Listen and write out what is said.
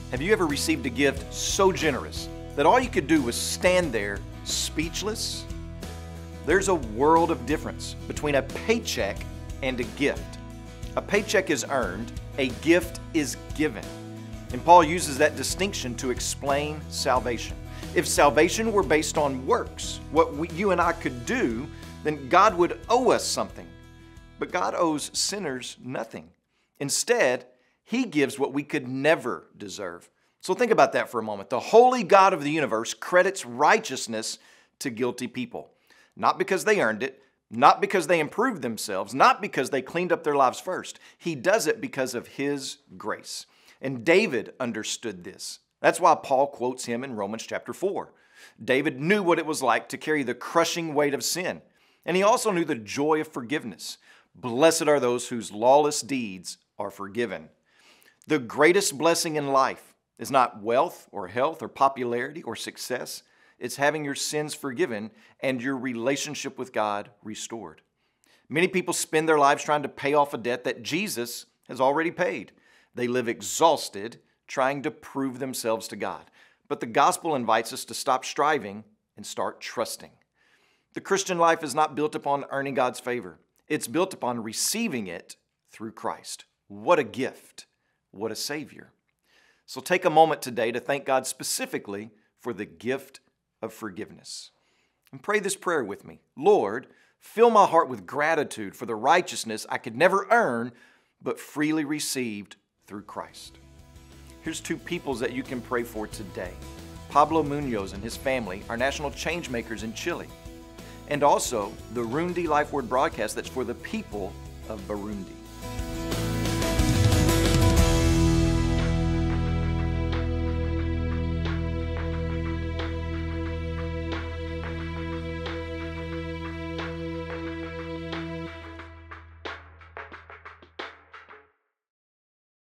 Have you ever received a gift so generous that all you could do was stand there speechless? There's a world of difference between a paycheck and a gift. A paycheck is earned, a gift is given. And Paul uses that distinction to explain salvation. If salvation were based on works, what you and I could do, then God would owe us something. But God owes sinners nothing. Instead, He gives what we could never deserve. So think about that for a moment. The holy God of the universe credits righteousness to guilty people. Not because they earned it, not because they improved themselves, not because they cleaned up their lives first. He does it because of His grace. And David understood this. That's why Paul quotes him in Romans chapter 4. David knew what it was like to carry the crushing weight of sin. And he also knew the joy of forgiveness. Blessed are those whose lawless deeds are forgiven. The greatest blessing in life is not wealth or health or popularity or success. It's having your sins forgiven and your relationship with God restored. Many people spend their lives trying to pay off a debt that Jesus has already paid. They live exhausted, trying to prove themselves to God. But the gospel invites us to stop striving and start trusting. The Christian life is not built upon earning God's favor. It's built upon receiving it through Christ. What a gift. What a Savior. So take a moment today to thank God specifically for the gift of forgiveness. And pray this prayer with me. Lord, fill my heart with gratitude for the righteousness I could never earn, but freely received through Christ. Here's two peoples that you can pray for today. Pablo Munoz and his family are national change makers in Chile. And also the Rundi Life Word broadcast that's for the people of Burundi.